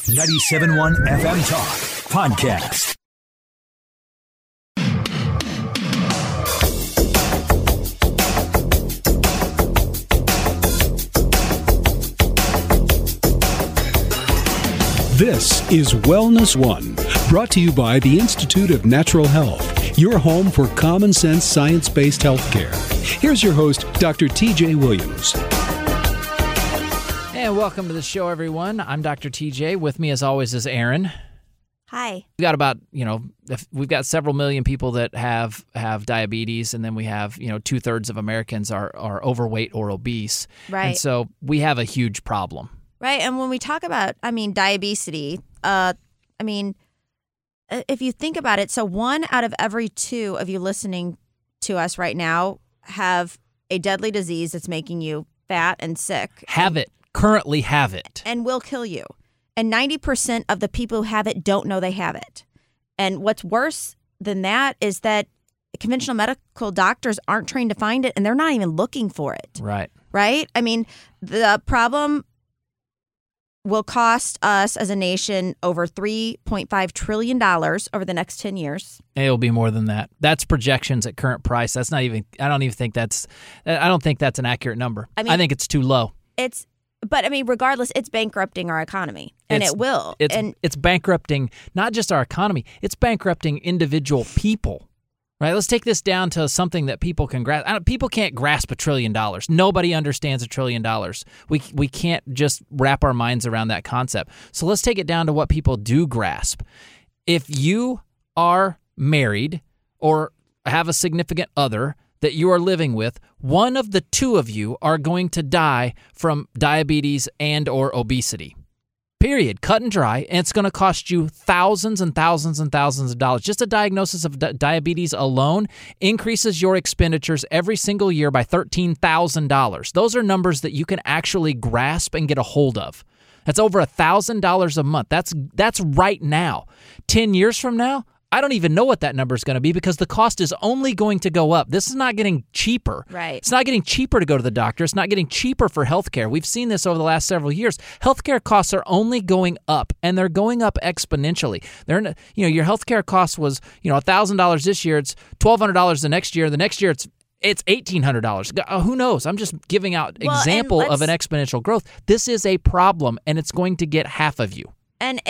97.1 FM Talk Podcast. This is Wellness One, brought to you by the Institute of Natural Health, your home for common sense science-based healthcare. Here's your host, Dr. TJ Williams. And welcome to the show, everyone. I'm Dr. TJ. With me, as always, is Aaron. Hi. We got about, we've got several million people that have diabetes, and then we have, 2/3 of Americans are overweight or obese. Right. And so we have a huge problem. Right. And when we talk about, diabetes, if you think about it, so 1 out of every 2 of you listening to us right now have a deadly disease that's making you fat and sick. Currently have it. And will kill you. And 90% of the people who have it don't know they have it. And what's worse than that is that conventional medical doctors aren't trained to find it, and they're not even looking for it. Right. Right? The problem will cost us as a nation over $3.5 trillion over the next 10 years. It'll be more than that. That's projections at current price. I don't think that's an accurate number. I think it's too low. But regardless, it's bankrupting our economy, and it will. It's bankrupting not just our economy, it's bankrupting individual people. Right, let's take this down to something that people can grasp. People can't grasp $1 trillion. Nobody understands $1 trillion. We can't just wrap our minds around that concept. So let's take it down to what people do grasp. If you are married or have a significant other that you are living with, one of the 2 of you are going to die from diabetes and or obesity. Period. Cut and dry. And it's going to cost you thousands and thousands and thousands of dollars. Just a diagnosis of diabetes alone increases your expenditures every single year by $13,000. Those are numbers that you can actually grasp and get a hold of. That's over $1,000 a month. That's right now. 10 years from now, I don't even know what that number is going to be because the cost is only going to go up. This is not getting cheaper. Right. It's not getting cheaper to go to the doctor. It's not getting cheaper for healthcare. We've seen this over the last several years. Healthcare costs are only going up, and they're going up exponentially. Your healthcare cost was, $1,000 this year. It's $1,200 the next year. The next year, it's $1,800. Who knows? I'm just giving out example of an exponential growth. This is a problem, and it's going to get half of you. And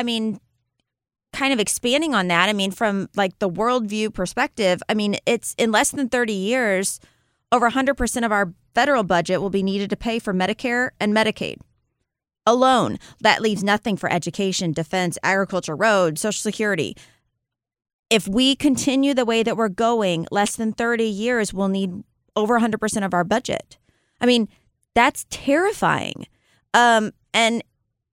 kind of expanding on that, from the worldview perspective, it's in less than 30 years, over 100% of our federal budget will be needed to pay for Medicare and Medicaid alone. That leaves nothing for education, defense, agriculture, roads, Social Security. If we continue the way that we're going, less than 30 years, we'll need over 100% of our budget. That's terrifying. And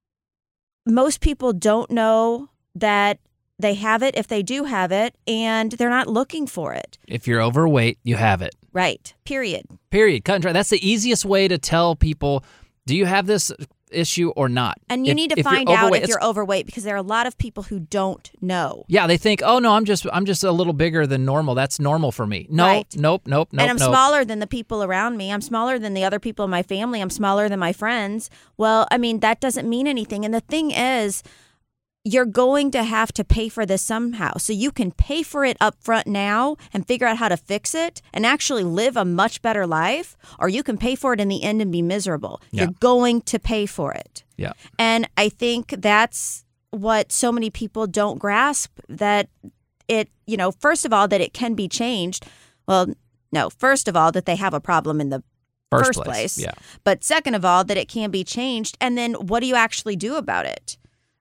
most people don't know that they have it if they do have it, and they're not looking for it. If you're overweight, you have it. Right. Period. Cut and dry. That's the easiest way to tell people, do you have this issue or not? And you need to find out if you're overweight, because there are a lot of people who don't know. Yeah, they think, oh no, I'm just a little bigger than normal. That's normal for me. No, right. Nope. And I'm smaller than the people around me. I'm smaller than the other people in my family. I'm smaller than my friends. Well, that doesn't mean anything. And the thing is, you're going to have to pay for this somehow. So you can pay for it up front now and figure out how to fix it and actually live a much better life, or you can pay for it in the end and be miserable. Yeah. You're going to pay for it. Yeah. And I think that's what so many people don't grasp, that it, first of all, that it can be changed. Well, no, first of all, that they have a problem in the first place. Yeah. But second of all, that it can be changed. And then what do you actually do about it?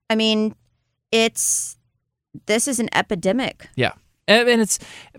This is an epidemic. Yeah. And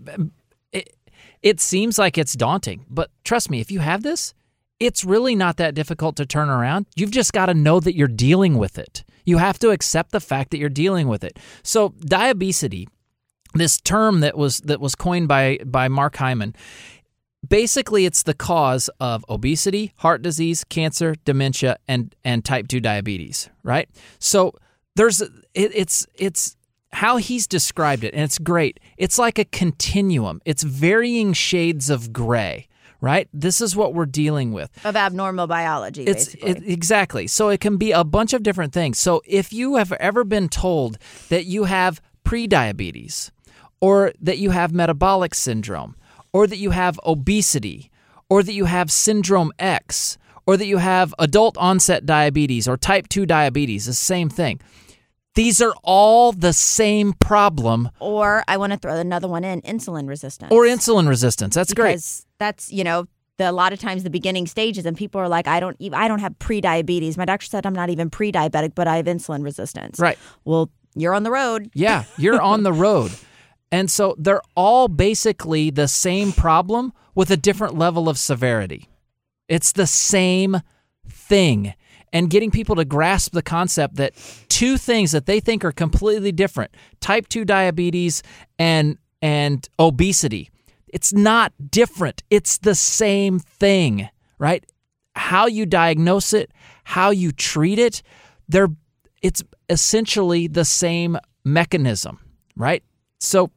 it seems like it's daunting, but trust me, if you have this, it's really not that difficult to turn around. You've just got to know that you're dealing with it. You have to accept the fact that you're dealing with it. So diabesity, this term that was coined by Mark Hyman, basically it's the cause of obesity, heart disease, cancer, dementia, and type 2 diabetes, right? So it's how he's described it, and it's great. It's like a continuum. It's varying shades of gray, right? This is what we're dealing with. Of abnormal biology, basically. Exactly. So it can be a bunch of different things. So if you have ever been told that you have prediabetes, or that you have metabolic syndrome, or that you have obesity, or that you have syndrome X, or that you have adult onset diabetes or type 2 diabetes, the same thing. These are all the same problem. Or I want to throw another one in, insulin resistance. Or insulin resistance. That's great. Because that's, a lot of times the beginning stages, and people are like, I don't have pre-diabetes. My doctor said I'm not even pre-diabetic, but I have insulin resistance. Right. Well, you're on the road. Yeah, you're on the road. And so they're all basically the same problem with a different level of severity. It's the same thing. And getting people to grasp the concept that two things that they think are completely different, type 2 diabetes and obesity, it's not different. It's the same thing, right? How you diagnose it, how you treat it, it's essentially the same mechanism, right? So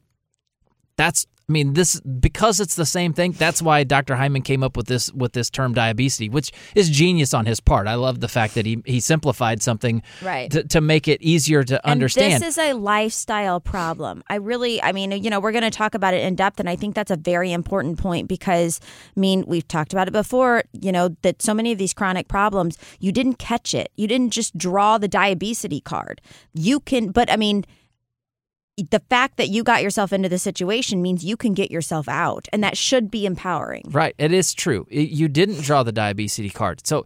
because it's the same thing, that's why Dr. Hyman came up with this term diabetes, which is genius on his part. I love the fact that he simplified something to make it easier to understand. This is a lifestyle problem. we're going to talk about it in depth, and I think that's a very important point because, we've talked about it before, that so many of these chronic problems, you didn't catch it. You didn't just draw the diabetes card. The fact that you got yourself into this situation means you can get yourself out, and that should be empowering. Right. It is true. You didn't draw the diabetes card. So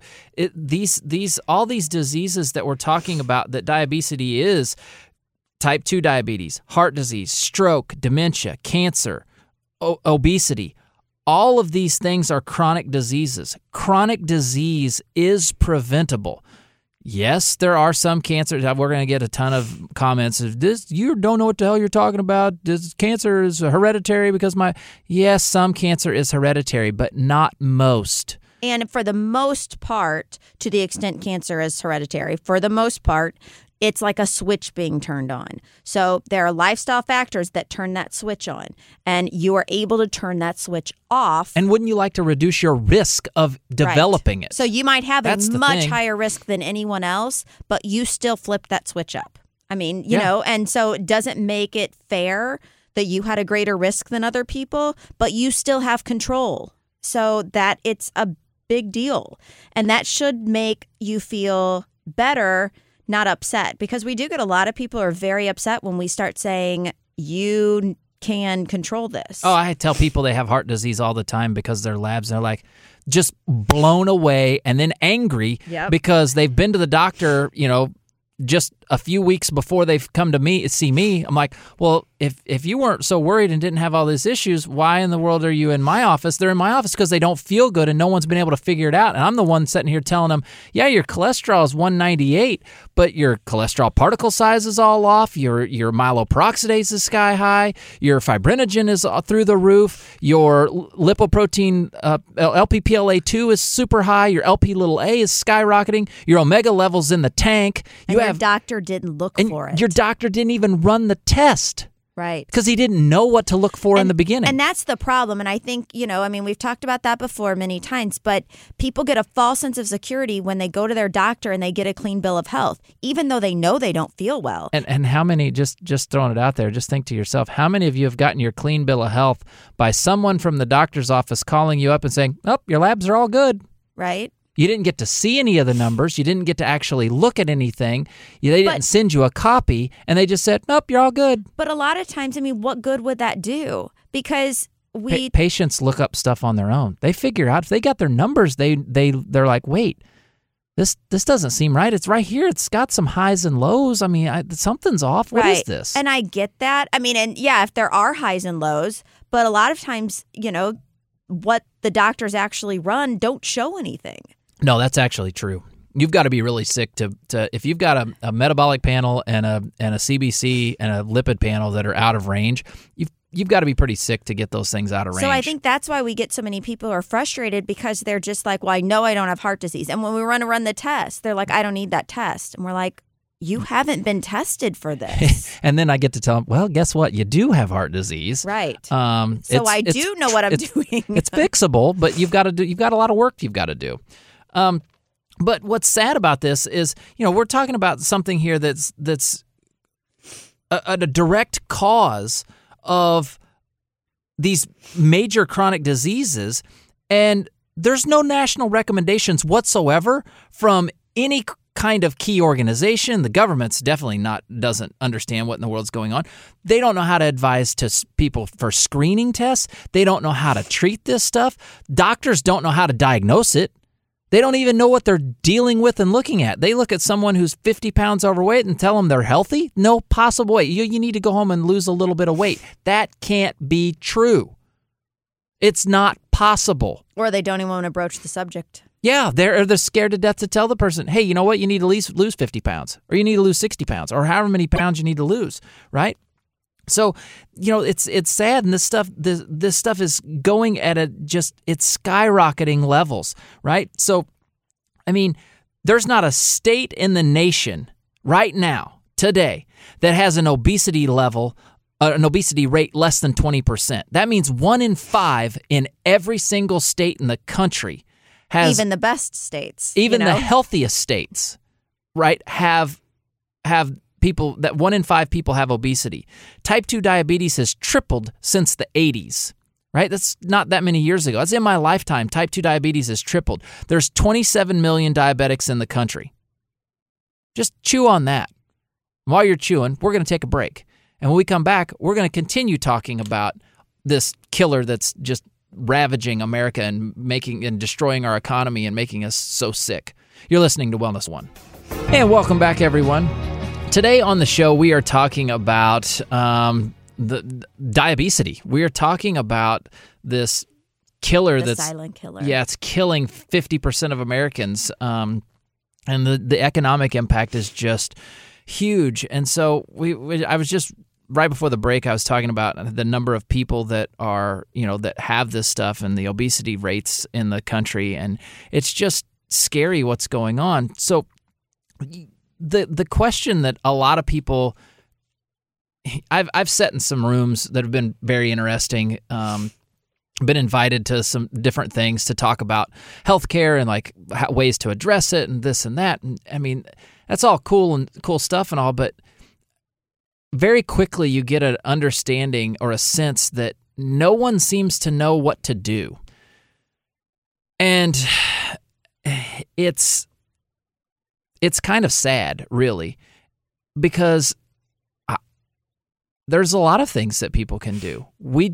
all these diseases that we're talking about, that diabetes is type 2 diabetes, heart disease, stroke, dementia, cancer, obesity. All of these things are chronic diseases. Chronic disease is preventable. Yes, there are some cancers. We're going to get a ton of comments. You don't know what the hell you're talking about. This cancer is hereditary because yes, some cancer is hereditary, but not most. And for the most part, to the extent cancer is hereditary, for the most part, it's like a switch being turned on. So there are lifestyle factors that turn that switch on, and you are able to turn that switch off. And wouldn't you like to reduce your risk of developing it? So you might have a much higher risk than anyone else, but you still flipped that switch up. And so it doesn't make it fair that you had a greater risk than other people, but you still have control. So that it's a big deal. And that should make you feel better, not upset, because we do get a lot of people who are very upset when we start saying you can control this. Oh, I tell people they have heart disease all the time because their labs are like just blown away and then angry because they've been to the doctor, just a few weeks before they've come to see me. I'm like, well, if you weren't so worried and didn't have all these issues, why in the world are you in my office? They're in my office because they don't feel good and no one's been able to figure it out. And I'm the one sitting here telling them, yeah, your cholesterol is 198, but your cholesterol particle size is all off. Your myeloperoxidase is sky high. Your fibrinogen is through the roof. Your lipoprotein LPPLA2 is super high. Your LP(a) is skyrocketing. Your omega level's in the tank. Your doctor didn't look for it. Your doctor didn't even run the test. Right. Because he didn't know what to look for in the beginning. And that's the problem. And I think, we've talked about that before many times, but people get a false sense of security when they go to their doctor and they get a clean bill of health, even though they know they don't feel well. And how many, just throwing it out there, just think to yourself, how many of you have gotten your clean bill of health by someone from the doctor's office calling you up and saying, oh, your labs are all good. Right. You didn't get to see any of the numbers. You didn't get to actually look at anything. They didn't send you a copy, and they just said, nope, you're all good. But a lot of times, what good would that do? Because patients look up stuff on their own. They figure out if they got their numbers, they're like, wait, this doesn't seem right. It's right here. It's got some highs and lows. Something's off. What is this? And I get that. If there are highs and lows, but a lot of times, what the doctors actually run don't show anything. No, that's actually true. You've got to be really sick to if you've got a metabolic panel and a CBC and a lipid panel that are out of range, you've got to be pretty sick to get those things out of range. So I think that's why we get so many people who are frustrated because they're just like, well, I know I don't have heart disease. And when we run the test, they're like, I don't need that test. And we're like, you haven't been tested for this. And then I get to tell them, well, guess what? You do have heart disease. Right. So I do know what I'm doing. It's fixable, but you've got a lot of work you've got to do. But what's sad about this is, we're talking about something here that's a direct cause of these major chronic diseases, and there's no national recommendations whatsoever from any kind of key organization. The government's definitely doesn't understand what in the world's going on. They don't know how to advise to people for screening tests. They don't know how to treat this stuff. Doctors don't know how to diagnose it. They don't even know what they're dealing with and looking at. They look at someone who's 50 pounds overweight and tell them they're healthy. No possible way. You need to go home and lose a little bit of weight. That can't be true. It's not possible. Or they don't even want to broach the subject. Yeah, they're scared to death to tell the person, hey, you know what? You need to lose 50 pounds, or you need to lose 60 pounds, or however many pounds you need to lose, right? So, it's sad, and this stuff is going at it's skyrocketing levels, right? So, I mean, there's not a state in the nation right now, today, that has an obesity rate less than 20%. That means 1 in 5 in every single state in the country has, even the best states, even the healthiest states, right, have people, that 1 in 5 people have obesity. Type 2 diabetes has tripled since the 80s, right? That's not that many years ago. That's in my lifetime. Type 2 diabetes has tripled. There's 27 million diabetics in the country. Just chew on that. While you're chewing, we're going to take a break. And when we come back, we're going to continue talking about this killer that's just ravaging America and destroying our economy and making us so sick. You're listening to Wellness One. And welcome back, everyone. Today on the show, we are talking about the diabesity. We are talking about this killer the silent killer. Yeah, it's killing 50% of Americans. And the economic impact is just huge. And so I was just right before the break, I was talking about the number of people that are, that have this stuff and the obesity rates in the country. And it's just scary what's going on. So the question that a lot of people, I've sat in some rooms that have been very interesting, been invited to some different things to talk about healthcare and like ways to address it and this and that. And I mean, that's all cool stuff and all, but very quickly you get an understanding or a sense that no one seems to know what to do. And it's kind of sad, really, because there's a lot of things that people can do. When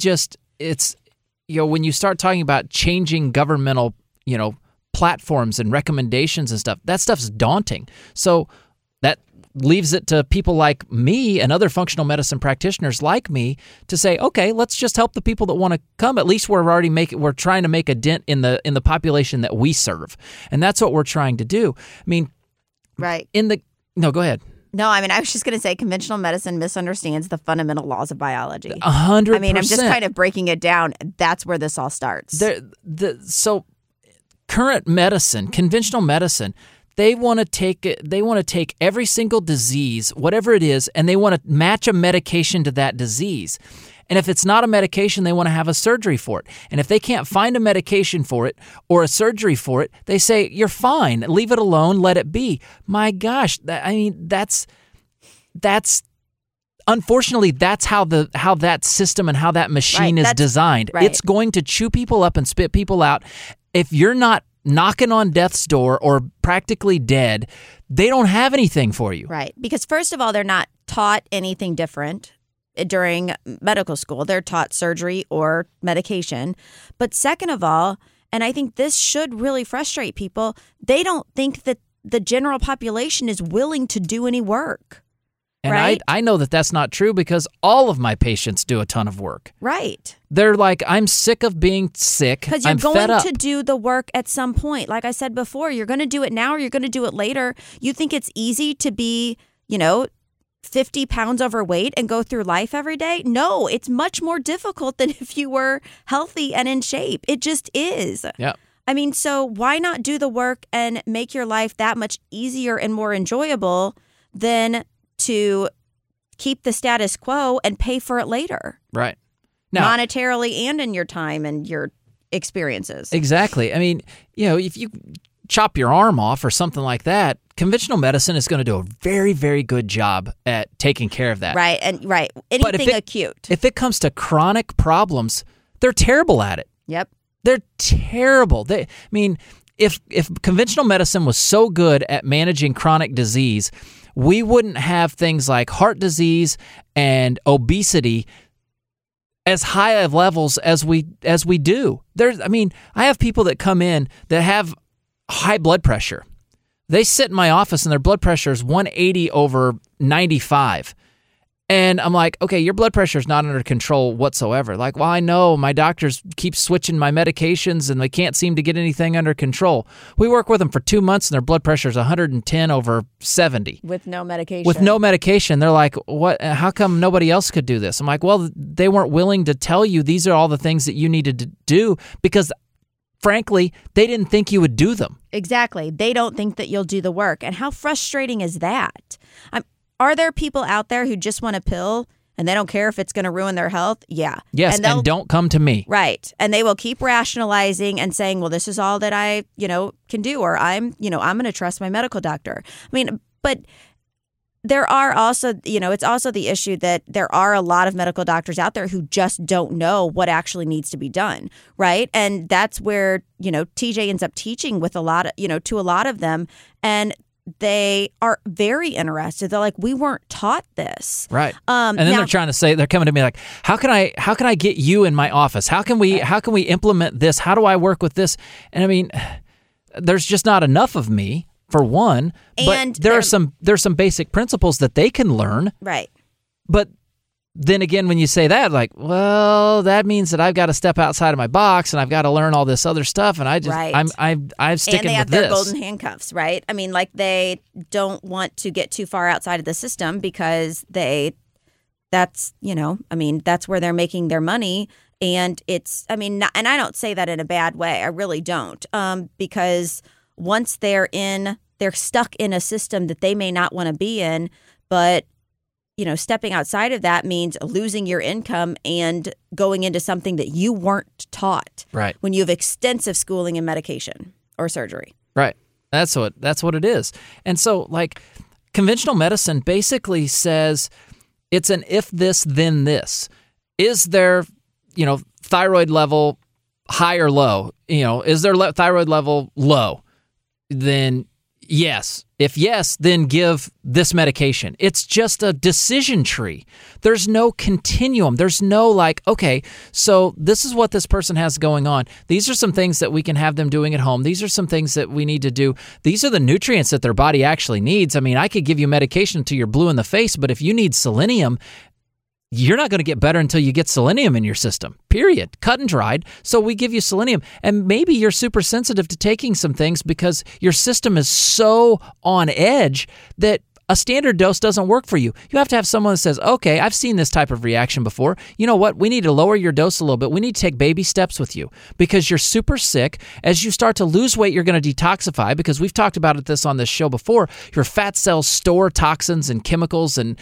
you start talking about changing governmental, platforms and recommendations and stuff, that stuff's daunting. So that leaves it to people like me and other functional medicine practitioners like me to say, okay, let's just help the people that want to come. At least we're trying to make a dent in the population that we serve. And that's what we're trying to do. I mean, right. No, go ahead. No, I mean, I was just going to say conventional medicine misunderstands the fundamental laws of biology. 100%. I mean, I'm just kind of breaking it down. That's where this all starts. So current medicine, conventional medicine, they want to take every single disease, whatever it is, and they want to match a medication to that disease. And if it's not a medication, they want to have a surgery for it. And if they can't find a medication for it or a surgery for it, they say, you're fine, leave it alone, let it be. My gosh, that's unfortunately, that's how that system and how that machine is designed. Right. It's going to chew people up and spit people out. If you're not knocking on death's door or practically dead, they don't have anything for you. Right. Because first of all, they're not taught anything different during medical school. They're taught surgery or medication. But second of all, and I think this should really frustrate people, they don't think that the general population is willing to do any work. And right? I know that that's not true because all of my patients do a ton of work. Right. They're like, I'm sick of being sick. Because you're I'm going fed up. to do the work at some point. Like I said before, you're going to do it now or you're going to do it later. You think it's easy to be, 50 pounds overweight and go through life every day? No, it's much more difficult than if you were healthy and in shape. It just is. Yeah. I mean, so why not do the work and make your life that much easier and more enjoyable than to keep the status quo and pay for it later. Right. Now, monetarily and in your time and your experiences. Exactly. I mean, if you chop your arm off or something like that, conventional medicine is going to do a very, very good job at taking care of that. Right. Anything acute. If it comes to chronic problems, they're terrible at it. Yep. They're terrible. If conventional medicine was so good at managing chronic disease, we wouldn't have things like heart disease and obesity as high of levels as we do. I have people that come in that have high blood pressure. They sit in my office and their blood pressure is 180/95. And I'm like, okay, your blood pressure is not under control whatsoever. Like, well, I know my doctors keep switching my medications and they can't seem to get anything under control. We work with them for 2 months and their blood pressure is 110/70. With no medication. With no medication. They're like, what? How come nobody else could do this? I'm like, well, they weren't willing to tell you these are all the things that you needed to do because, frankly, they didn't think you would do them. Exactly. They don't think that you'll do the work. And how frustrating is that? Are there people out there who just want a pill and they don't care if it's going to ruin their health? Yeah. Yes, and don't come to me. Right. And they will keep rationalizing and saying, well, this is all that I, can do, or I'm going to trust my medical doctor. But there are also, it's also the issue that there are a lot of medical doctors out there who just don't know what actually needs to be done, right? And that's where, TJ ends up teaching with a lot of, to a lot of them, and they are very interested. They're like, we weren't taught this. Right. And then they're trying to say, they're coming to me like, how can I get you in my office? How can we implement this? How do I work with this? And there's just not enough of me, for one, but there's some basic principles that they can learn. Right. But then again, when you say that, like, well, that means that I've got to step outside of my box and I've got to learn all this other stuff, and I'm sticking with this. And they have their golden handcuffs, right? They don't want to get too far outside of the system because that's where they're making their money, and it's, and I don't say that in a bad way, I really don't, because once they're stuck in a system that they may not want to be in, but stepping outside of that means losing your income and going into something that you weren't taught. Right. When you have extensive schooling in medication or surgery. Right. That's what it is. And so, like, conventional medicine basically says it's an if this, then this. Is their, thyroid level high or low? Is their thyroid level low? Then yes. If yes, then give this medication. It's just a decision tree. There's no continuum. There's no like, okay, so this is what this person has going on. These are some things that we can have them doing at home. These are some things that we need to do. These are the nutrients that their body actually needs. I could give you medication until you're blue in the face, but if you need selenium, you're not going to get better until you get selenium in your system, period. Cut and dried. So we give you selenium. And maybe you're super sensitive to taking some things because your system is so on edge that a standard dose doesn't work for you. You have to have someone that says, okay, I've seen this type of reaction before. You know what? We need to lower your dose a little bit. We need to take baby steps with you because you're super sick. As you start to lose weight, you're going to detoxify because we've talked about this on this show before. Your fat cells store toxins and chemicals and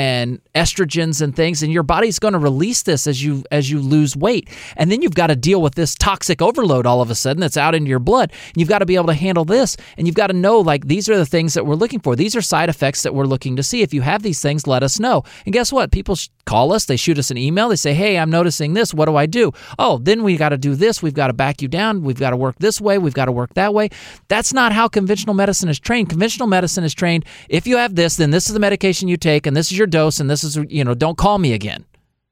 estrogens and things, and your body's going to release this as you lose weight. And then you've got to deal with this toxic overload all of a sudden that's out in your blood. And you've got to be able to handle this, and you've got to know, like, these are the things that we're looking for. These are side effects that we're looking to see. If you have these things, let us know. And guess what? People call us, they shoot us an email, they say, hey, I'm noticing this. What do I do? Oh, then we got to do this. We've got to back you down. We've got to work this way. We've got to work that way. That's not how conventional medicine is trained. Conventional medicine is trained, if you have this, then this is the medication you take, and this is your dose, and this is, don't call me again.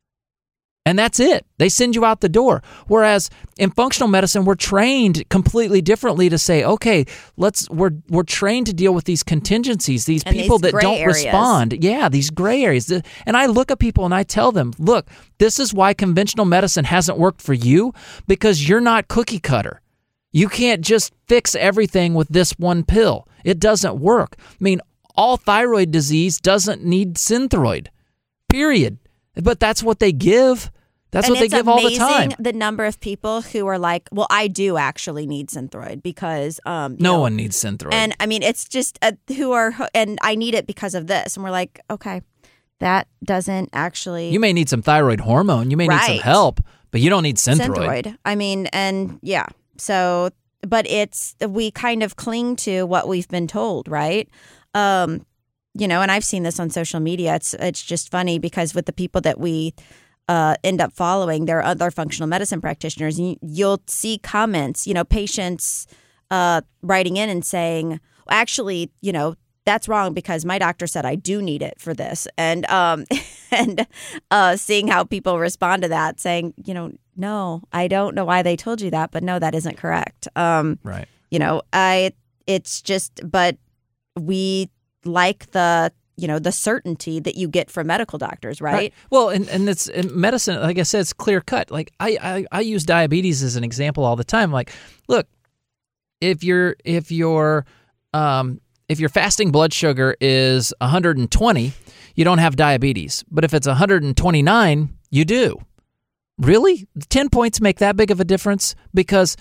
And that's it. They send you out the door. Whereas in functional medicine, we're trained completely differently to say, okay, we're trained to deal with these contingencies, these people that don't respond. Yeah, these gray areas. And I look at people and I tell them, look, this is why conventional medicine hasn't worked for you, because you're not cookie cutter. You can't just fix everything with this one pill. It doesn't work. All thyroid disease doesn't need Synthroid, period. But that's what they give. That's what they give all the time. It's amazing the number of people who are like, well, I do actually need Synthroid because no one needs Synthroid. And I mean, it's just and I need it because of this. And we're like, okay, that doesn't actually. You may need some thyroid hormone. You may need some help, but you don't need Synthroid. I mean, and yeah. So, but we kind of cling to what we've been told, right? And I've seen this on social media. It's just funny because with the people that we end up following, there are other functional medicine practitioners. And you'll see comments, patients writing in and saying, well, actually, that's wrong because my doctor said I do need it for this. And seeing how people respond to that, saying, no, I don't know why they told you that, but no, that isn't correct. Right. It's just, but we like the certainty that you get from medical doctors, right? Well, and it's in medicine, like I said, it's clear cut. Like I use diabetes as an example all the time. Like, look, if your fasting blood sugar is 120, you don't have diabetes. But if it's 129, you do. Really? 10 points make that big of a difference? Because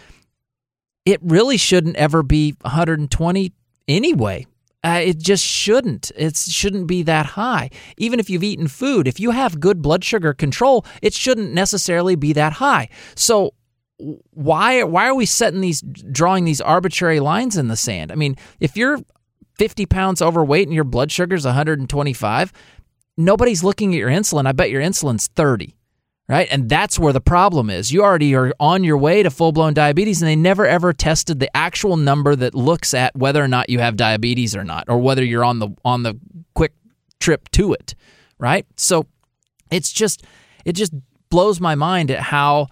it really shouldn't ever be 120 anyway. It just shouldn't. It shouldn't be that high. Even if you've eaten food, if you have good blood sugar control, it shouldn't necessarily be that high. So why are we drawing these arbitrary lines in the sand? I mean, if you're 50 pounds overweight and your blood sugar's 125, nobody's looking at your insulin. I bet your insulin's 30. Right? And that's where the problem is. You already are on your way to full-blown diabetes, and they never, ever tested the actual number that looks at whether or not you have diabetes or not, or whether you're on the quick trip to it, right? So it just blows my mind at how,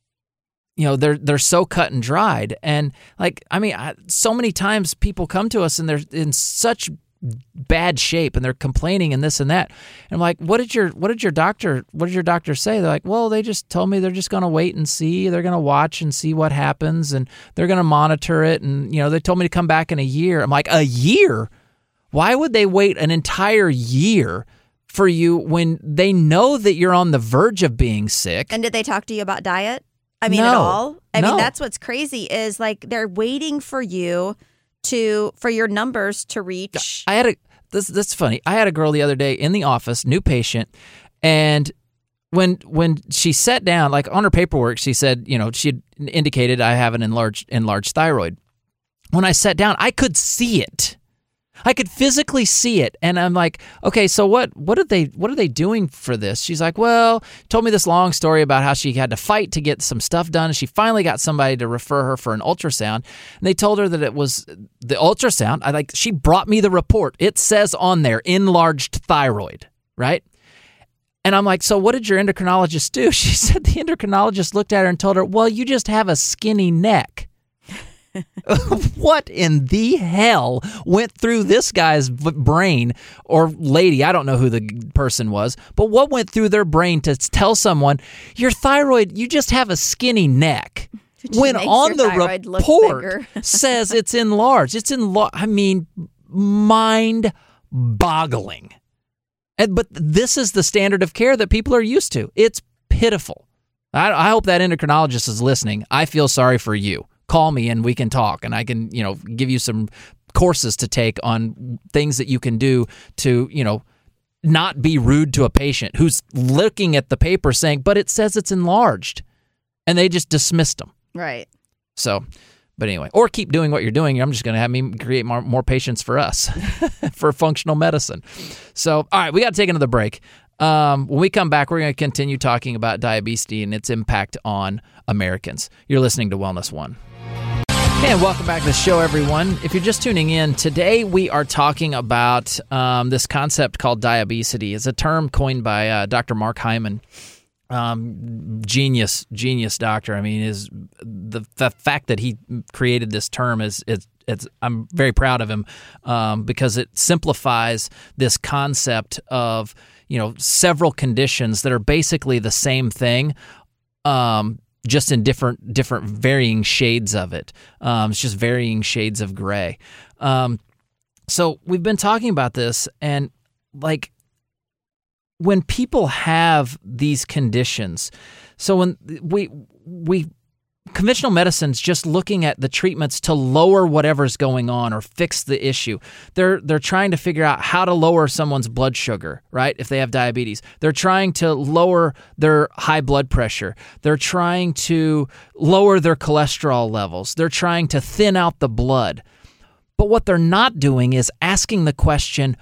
they're so cut and dried. And so many times people come to us and they're in such bad shape and they're complaining and this and that. And I'm like, what did your doctor say? They're like, well, they just told me they're just going to wait and see. They're going to watch and see what happens and they're going to monitor it. And, they told me to come back in a year. I'm like, a year? Why would they wait an entire year for you when they know that you're on the verge of being sick? And did they talk to you about diet? At all? I mean, that's what's crazy is like they're waiting for you for your numbers to reach. That's funny. I had a girl the other day in the office, new patient, and when she sat down, like on her paperwork, she said, she had indicated I have an enlarged thyroid. When I sat down, I could see it. I could physically see it, and I'm like, okay, so what are they doing for this? She's like, well, told me this long story about how she had to fight to get some stuff done, and she finally got somebody to refer her for an ultrasound, and they told her that it was the ultrasound. She brought me the report. It says on there, enlarged thyroid, right? And I'm like, so what did your endocrinologist do? She said the endocrinologist looked at her and told her, well, you just have a skinny neck. What in the hell went through this guy's brain or lady? I don't know who the person was, but what went through their brain to tell someone your thyroid, you just have a skinny neck? When on the report says it's enlarged. It's enlarged. I mean, mind-boggling. But this is the standard of care that people are used to. It's pitiful. I hope that endocrinologist is listening. I feel sorry for you. Call me and we can talk, and I can, give you some courses to take on things that you can do to, not be rude to a patient who's looking at the paper saying, but it says it's enlarged, and they just dismissed them. Right. So, but anyway, or keep doing what you're doing. I'm just going to have me create more patients for us for functional medicine. So, all right, we got to take another break. When we come back, we're going to continue talking about diabetes and its impact on Americans. You're listening to Wellness One. And welcome back to the show, everyone. If you're just tuning in, today we are talking about this concept called diabetes. It's a term coined by Dr. Mark Hyman. Genius doctor. I mean, is the fact that he created this term is I'm very proud of him because it simplifies this concept of several conditions that are basically the same thing. Just in different varying shades of it. It's just varying shades of gray. So we've been talking about this, and when people have these conditions, so when we conventional medicine's just looking at the treatments to lower whatever's going on or fix the issue. They're trying to figure out how to lower someone's blood sugar, right? If they have diabetes. They're trying to lower their high blood pressure. They're trying to lower their cholesterol levels. They're trying to thin out the blood. But what they're not doing is asking the question,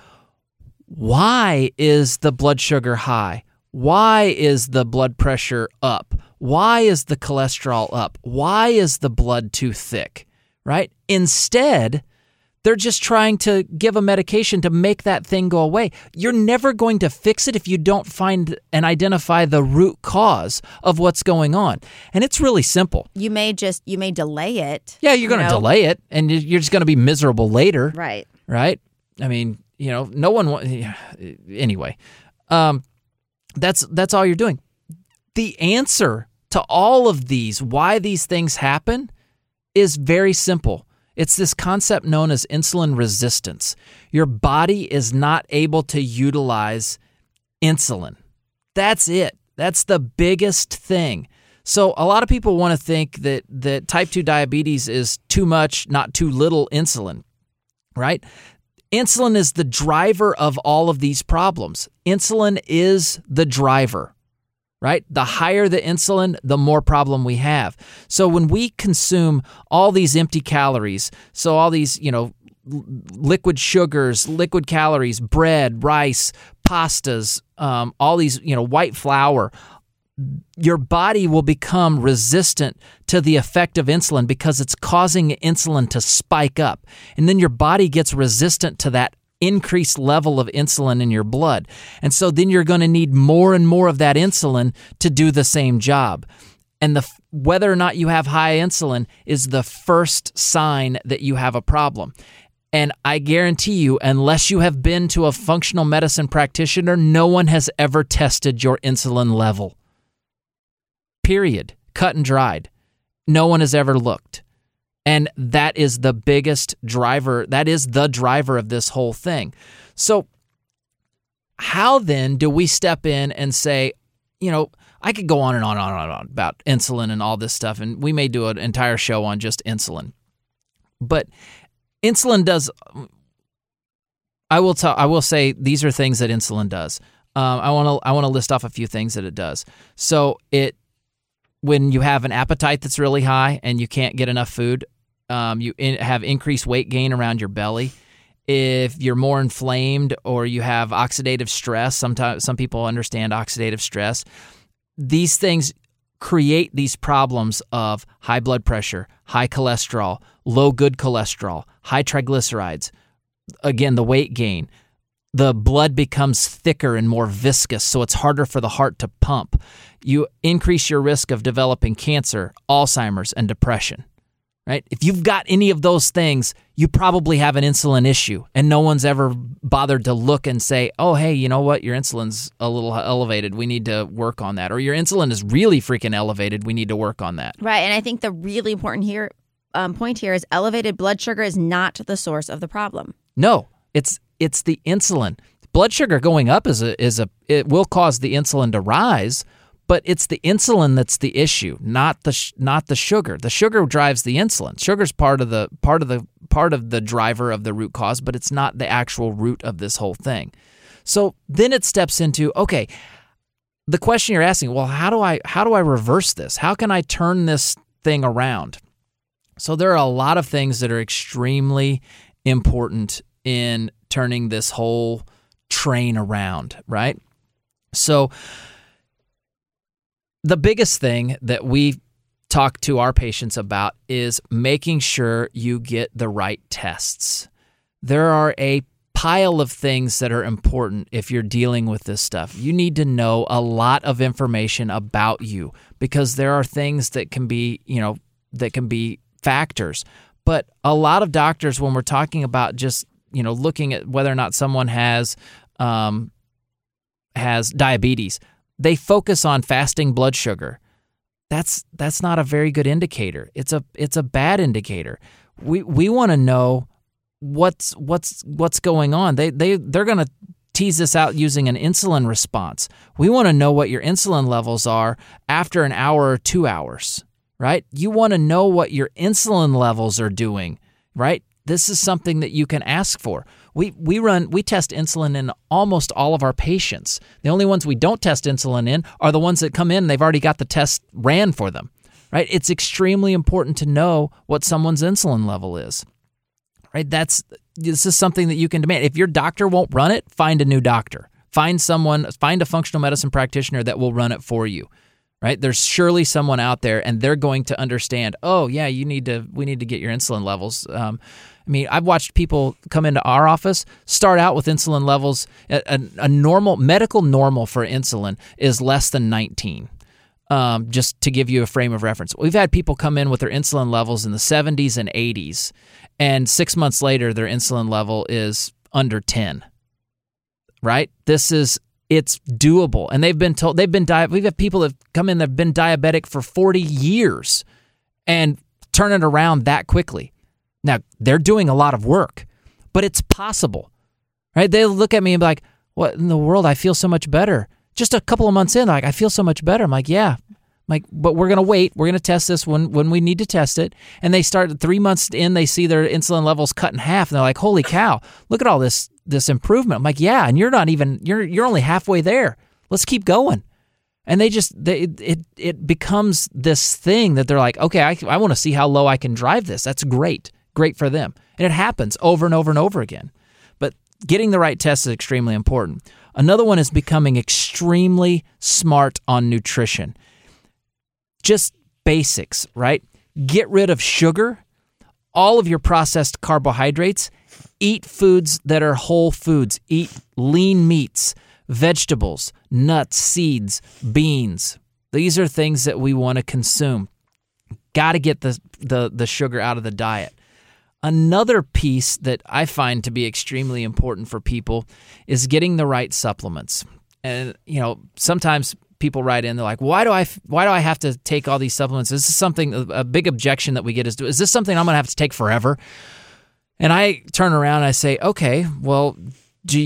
why is the blood sugar high? Why is the blood pressure up? Why is the cholesterol up? Why is the blood too thick, right? Instead, they're just trying to give a medication to make that thing go away. You're never going to fix it if you don't find and identify the root cause of what's going on. And it's really simple. You may delay it. Yeah, you're going to delay it, and you're just going to be miserable later. Right. Right? I mean, no one anyway. That's all you're doing. The answer to all of these, why these things happen, is very simple. It's this concept known as insulin resistance. Your body is not able to utilize insulin. That's it. That's the biggest thing. So a lot of people want to think that type 2 diabetes is too much, not too little insulin, right? Insulin is the driver of all of these problems. Insulin is the driver, right? The higher the insulin, the more problem we have. So when we consume all these empty calories, so all these, liquid sugars, liquid calories, bread, rice, pastas, all these, white flour, your body will become resistant to the effect of insulin because it's causing insulin to spike up. And then your body gets resistant to that increased level of insulin in your blood. And so then you're going to need more and more of that insulin to do the same job. And whether or not you have high insulin is the first sign that you have a problem. And I guarantee you, unless you have been to a functional medicine practitioner, no one has ever tested your insulin level. Period. Cut and dried. No one has ever looked. And that is the biggest driver. That is the driver of this whole thing. So how then do we step in and say, I could go on and on and on and on about insulin and all this stuff, and we may do an entire show on just insulin. But insulin does, I will say these are things that insulin does. I want to list off a few things that it does. So when you have an appetite that's really high and you can't get enough food, you have increased weight gain around your belly. If you're more inflamed or you have oxidative stress, some people understand oxidative stress. These things create these problems of high blood pressure, high cholesterol, low good cholesterol, high triglycerides. Again, the weight gain. The blood becomes thicker and more viscous, so it's harder for the heart to pump. You increase your risk of developing cancer, Alzheimer's, and depression, right? If you've got any of those things, you probably have an insulin issue, and no one's ever bothered to look and say, oh, hey, you know what? Your insulin's a little elevated. We need to work on that. Or your insulin is really freaking elevated. We need to work on that. Right, and I think the really important point here is elevated blood sugar is not the source of the problem. No, it's the insulin. Blood sugar going up it will cause the insulin to rise, but it's the insulin that's the issue, not the sugar. The sugar drives the insulin. Sugar's part of the driver of the root cause, but it's not the actual root of this whole thing. So then it steps into, okay, the question you're asking, well, how do I reverse this? How can I turn this thing around? So there are a lot of things that are extremely important in turning this whole train around, right? So the biggest thing that we talk to our patients about is making sure you get the right tests. There are a pile of things that are important if you're dealing with this stuff. You need to know a lot of information about you because there are things that can be, factors. But a lot of doctors, when we're talking about just looking at whether or not someone has diabetes, they focus on fasting blood sugar. That's not a very good indicator. It's a bad indicator. We want to know what's going on. They're going to tease this out using an insulin response. We want to know what your insulin levels are after an hour or 2 hours, right? You want to know what your insulin levels are doing, right? This is something that you can ask for. We test insulin in almost all of our patients. The only ones we don't test insulin in are the ones that come in and they've already got the test ran for them, right? It's extremely important to know what someone's insulin level is, right? This is something that you can demand. If your doctor won't run it, find a new doctor. Find a functional medicine practitioner that will run it for you, right? There's surely someone out there and they're going to understand, oh yeah, we need to get your insulin levels. I've watched people come into our office, start out with insulin levels. A normal, medical normal for insulin is less than 19, just to give you a frame of reference. We've had people come in with their insulin levels in the 70s and 80s, and 6 months later, their insulin level is under 10, right? It's doable. And we've had people that come in that have been diabetic for 40 years and turn it around that quickly. Now, they're doing a lot of work, but it's possible, right? They look at me and be like, what in the world? I feel so much better. Just a couple of months in, like, I feel so much better. I'm like, yeah. But we're going to wait. We're going to test this when we need to test it. And they start 3 months in, they see their insulin levels cut in half. And they're like, holy cow, look at all this improvement. I'm like, yeah, and you're only halfway there. Let's keep going. And it becomes this thing that they're like, okay, I want to see how low I can drive this. That's great. Great for them. And it happens over and over and over again. But getting the right test is extremely important. Another one is becoming extremely smart on nutrition. Just basics, right? Get rid of sugar, all of your processed carbohydrates. Eat foods that are whole foods. Eat lean meats, vegetables, nuts, seeds, beans. These are things that we want to consume. Got to get the sugar out of the diet. Another piece that I find to be extremely important for people is getting the right supplements. And, sometimes people write in, they're like, why do I have to take all these supplements? This is something, a big objection that we get is this something I'm going to have to take forever? And I turn around and I say, okay, well, do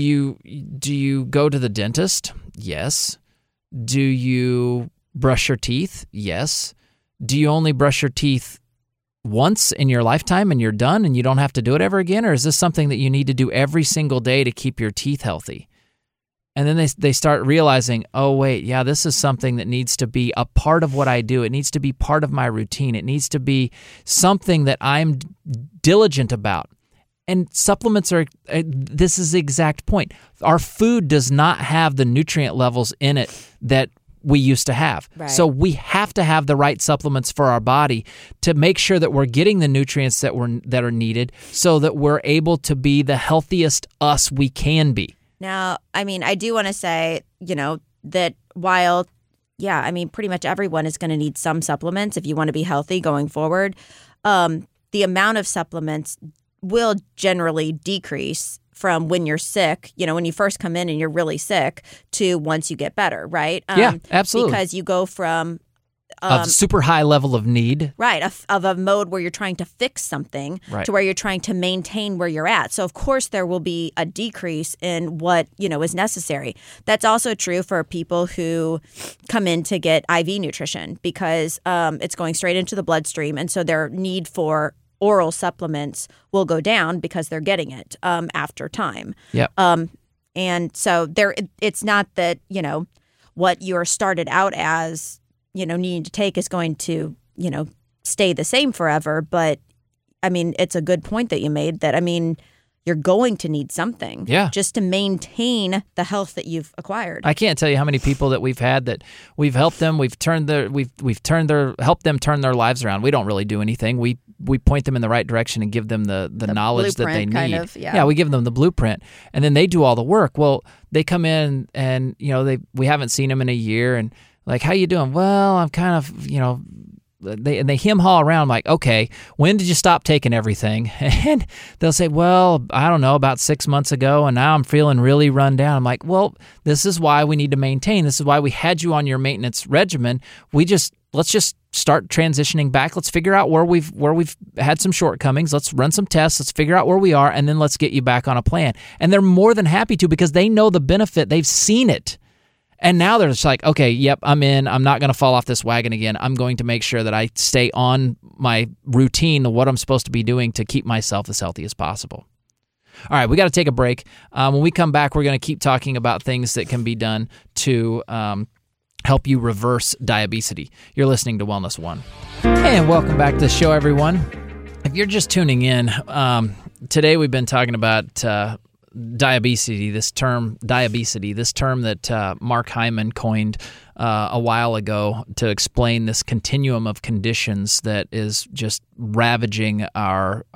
you go to the dentist? Yes. Do you brush your teeth? Yes. Do you only brush your teeth once in your lifetime and you're done and you don't have to do it ever again? Or is this something that you need to do every single day to keep your teeth healthy? And then they start realizing, oh, wait, yeah, this is something that needs to be a part of what I do. It needs to be part of my routine. It needs to be something that I'm diligent about. And supplements this is the exact point. Our food does not have the nutrient levels in it that we used to have. Right. So we have to have the right supplements for our body to make sure that we're getting the nutrients that are needed so that we're able to be the healthiest us we can be. Now, I do want to say, that while, pretty much everyone is going to need some supplements if you want to be healthy going forward, the amount of supplements will generally decrease from when you're sick, when you first come in and you're really sick, to once you get better, right? Yeah, absolutely. Because you go from a super high level of need. Right, of a mode where you're trying to fix something to where you're trying to maintain where you're at. So, of course, there will be a decrease in what, is necessary. That's also true for people who come in to get IV nutrition because it's going straight into the bloodstream. And so their need for oral supplements will go down because they're getting it after time. Yep. And so it's not that, what you're started out as, needing to take is going to, stay the same forever. But, it's a good point that you made that, you're going to need something just to maintain the health that you've acquired. I can't tell you how many people that we've had that we've helped them, helped them turn their lives around. We don't really do anything. We point them in the right direction and give them the knowledge that they need. Kind of, we give them the blueprint, and then they do all the work. Well, they come in and we haven't seen them in a year, and like, how you doing? Well, I'm kind of they hem-haw around. I'm like, okay, when did you stop taking everything? And they'll say, well, I don't know, about 6 months ago, and now I'm feeling really run down. I'm like, well, this is why we need to maintain. This is why we had you on your maintenance regimen. Let's just start transitioning back. Let's figure out where we've had some shortcomings. Let's run some tests. Let's figure out where we are, and then let's get you back on a plan. And they're more than happy to, because they know the benefit. They've seen it. And now they're just like, okay, yep, I'm in. I'm not going to fall off this wagon again. I'm going to make sure that I stay on my routine of what I'm supposed to be doing to keep myself as healthy as possible. All right, we got to take a break. When we come back, we're going to keep talking about things that can be done to help you reverse diabetes. You're listening to Wellness One. And welcome back to the show, everyone. If you're just tuning in, today we've been talking about diabetes, this term that Mark Hyman coined a while ago to explain this continuum of conditions that is just ravaging our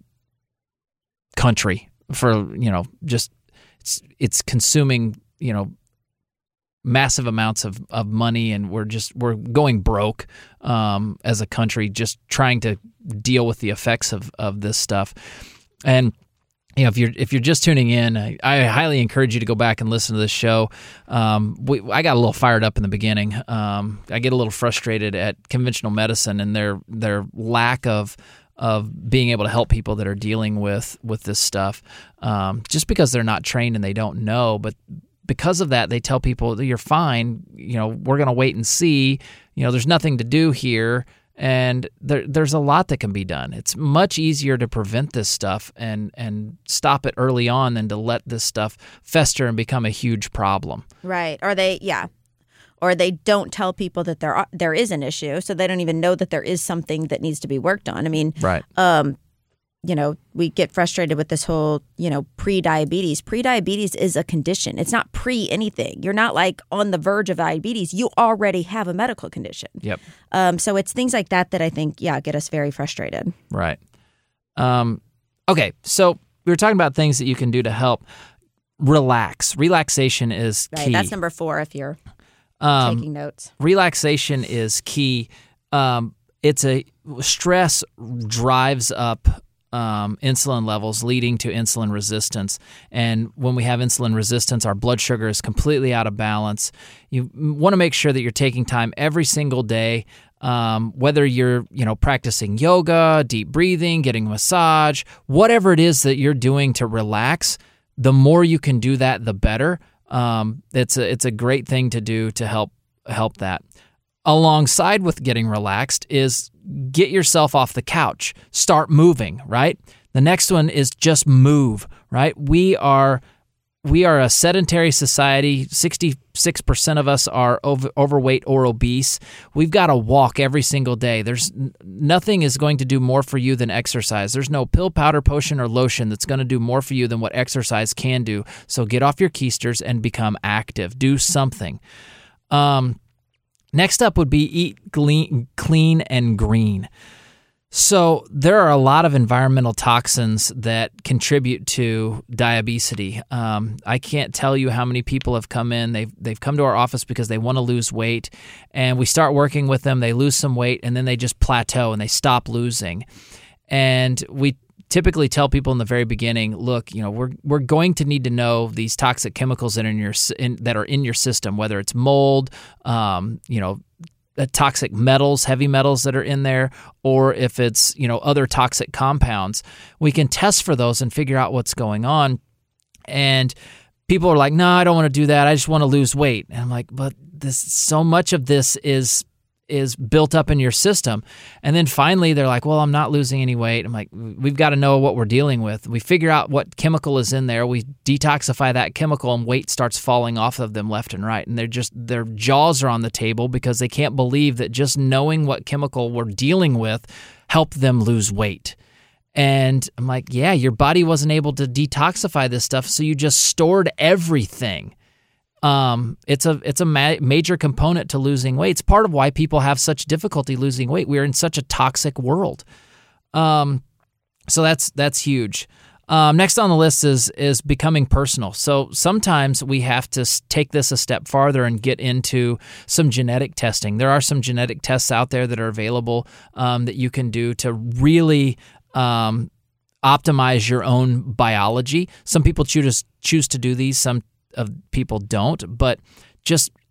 country for, just it's consuming, massive amounts of money, and we're going broke as a country, just trying to deal with the effects of this stuff. And if you're just tuning in, I highly encourage you to go back and listen to this show. I got a little fired up in the beginning. I get a little frustrated at conventional medicine and their lack of being able to help people that are dealing with this stuff, just because they're not trained and they don't know. But because of that, they tell people, you're fine. We're going to wait and see. There's nothing to do here. And there's a lot that can be done. It's much easier to prevent this stuff and stop it early on than to let this stuff fester and become a huge problem. Right. Or they don't tell people that there is an issue, so they don't even know that there is something that needs to be worked on. I mean, right. We get frustrated with this whole, pre-diabetes. Pre-diabetes is a condition. It's not pre-anything. You're not like on the verge of diabetes. You already have a medical condition. Yep. So it's things like that I think, get us very frustrated. Right. Okay, so we were talking about things that you can do to help relax. Relaxation is key. Right, that's number 4 if you're taking notes. Relaxation is key. Stress drives up insulin levels, leading to insulin resistance. And when we have insulin resistance, our blood sugar is completely out of balance. You want to make sure that you're taking time every single day, whether you're, practicing yoga, deep breathing, getting a massage, whatever it is that you're doing to relax. The more you can do that, the better. It's a great thing to do to help that. Alongside with getting relaxed is get yourself off the couch. Start moving, right? The next one is just move, right? We are a sedentary society. 66% of us are overweight or obese. We've got to walk every single day. There's nothing is going to do more for you than exercise. There's no pill, powder, potion, or lotion that's going to do more for you than what exercise can do. So get off your keisters and become active. Do something. Next up would be eat clean and green. So there are a lot of environmental toxins that contribute to diabetes. I can't tell you how many people have come in. They've come to our office because they want to lose weight, and we start working with them. They lose some weight, and then they just plateau and they stop losing. And we typically tell people in the very beginning, look, we're going to need to know these toxic chemicals that are in your system, whether it's mold, toxic metals, heavy metals that are in there, or if it's, other toxic compounds. We can test for those and figure out what's going on. And people are like, no, I don't want to do that. I just want to lose weight. And I'm like, but so much of this is built up in your system. And then finally they're like, well, I'm not losing any weight. I'm like, we've got to know what we're dealing with. We figure out what chemical is in there. We detoxify that chemical, and weight starts falling off of them left and right. And their jaws are on the table because they can't believe that just knowing what chemical we're dealing with helped them lose weight. And I'm like, yeah, your body wasn't able to detoxify this stuff, so you just stored everything. It's a major component to losing weight. It's part of why people have such difficulty losing weight. We're in such a toxic world. So that's huge. Next on the list is becoming personal. So sometimes we have to take this a step farther and get into some genetic testing. There are some genetic tests out there that are available that you can do to really optimize your own biology. Some people choose to do these. Some of people don't, but just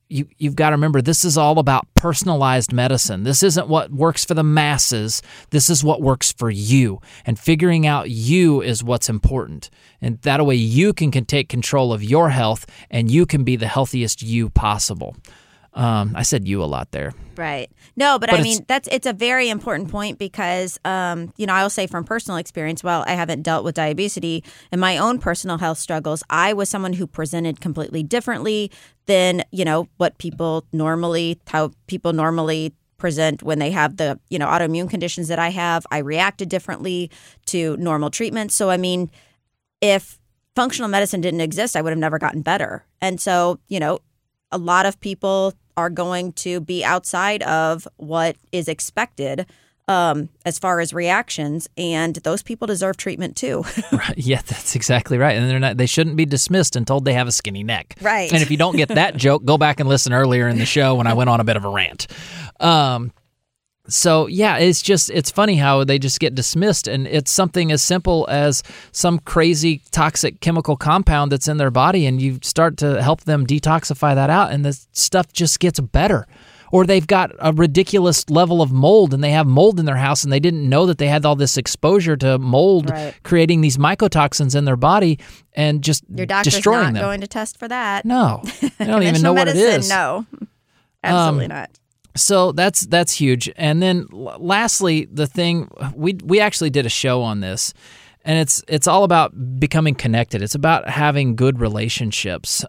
you've got to remember, this is all about personalized medicine. This isn't what works for the masses. This is what works for you. And figuring out you is what's important. And that way you can take control of your health and you can be the healthiest you possible. I said you a lot there. Right. No, but I mean, it's a very important point because, I'll say from personal experience, while I haven't dealt with diabetes, in my own personal health struggles, I was someone who presented completely differently than, how people normally present when they have the, autoimmune conditions that I have. I reacted differently to normal treatments. So, I mean, if functional medicine didn't exist, I would have never gotten better. And so, a lot of people are going to be outside of what is expected as far as reactions, and those people deserve treatment too. Right. Yeah, that's exactly right. And they shouldn't be dismissed and told they have a skinny neck. Right. And if you don't get that joke, go back and listen earlier in the show when I went on a bit of a rant. So, yeah, it's funny how they just get dismissed, and it's something as simple as some crazy toxic chemical compound that's in their body, and you start to help them detoxify that out, and the stuff just gets better. Or they've got a ridiculous level of mold, and they have mold in their house, and they didn't know that they had all this exposure to mold, creating these mycotoxins in their body and just your doctor's destroying not them. Going to test for that. No, they don't even know what it is. No, absolutely not. So that's huge. And then lastly, the thing, we actually did a show on this, and it's all about becoming connected. It's about having good relationships.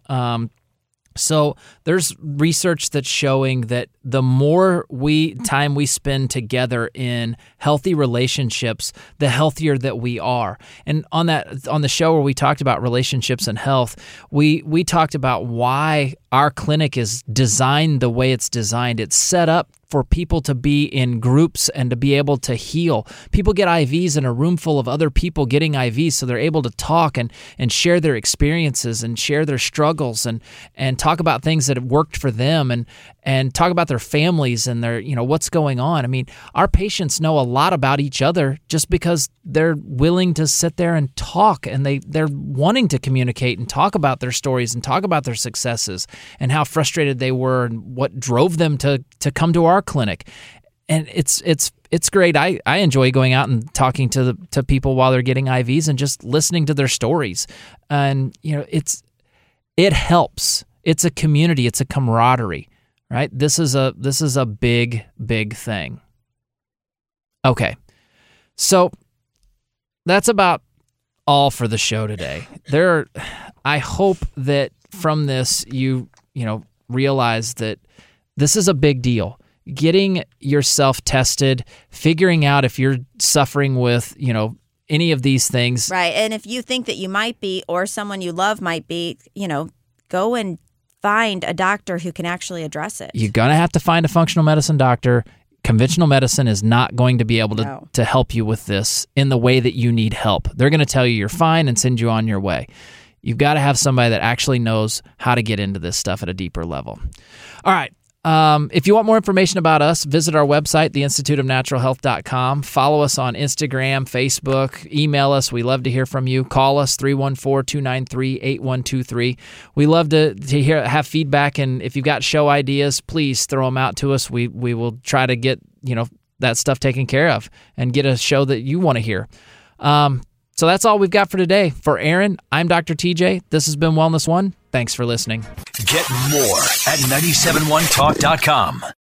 So there's research that's showing that the more time we spend together in healthy relationships, the healthier that we are. And on the show where we talked about relationships and health, we talked about why our clinic is designed the way it's designed. It's set up for people to be in groups and to be able to heal. People get IVs in a room full of other people getting IVs, so they're able to talk and share their experiences and share their struggles and talk about things that have worked for them and talk about their families and their, what's going on. I mean, our patients know a lot about each other just because they're willing to sit there and talk, and they're wanting to communicate and talk about their stories and talk about their successes and how frustrated they were and what drove them to come to our clinic. And it's great. I enjoy going out and talking to people while they're getting IVs and just listening to their stories. And it helps. It's a community. It's a camaraderie, right? This is a big, big thing. Okay, so that's about all for the show today. I hope that from this you realize that this is a big deal. Getting yourself tested, figuring out if you're suffering with, any of these things. Right. And if you think that you might be, or someone you love might be, go and find a doctor who can actually address it. You're going to have to find a functional medicine doctor. Conventional medicine is not going to be able to help you with this in the way that you need help. They're going to tell you you're fine and send you on your way. You've got to have somebody that actually knows how to get into this stuff at a deeper level. All right. If you want more information about us, visit our website, theinstituteofnaturalhealth.com. Follow us on Instagram, Facebook, email us. We love to hear from you. Call us, 314-293-8123. We love to have feedback, and if you've got show ideas, please throw them out to us. We will try to get, that stuff taken care of and get a show that you want to hear. So that's all we've got for today. For Aaron, I'm Dr. TJ. This has been Wellness One. Thanks for listening. Get more at 971talk.com.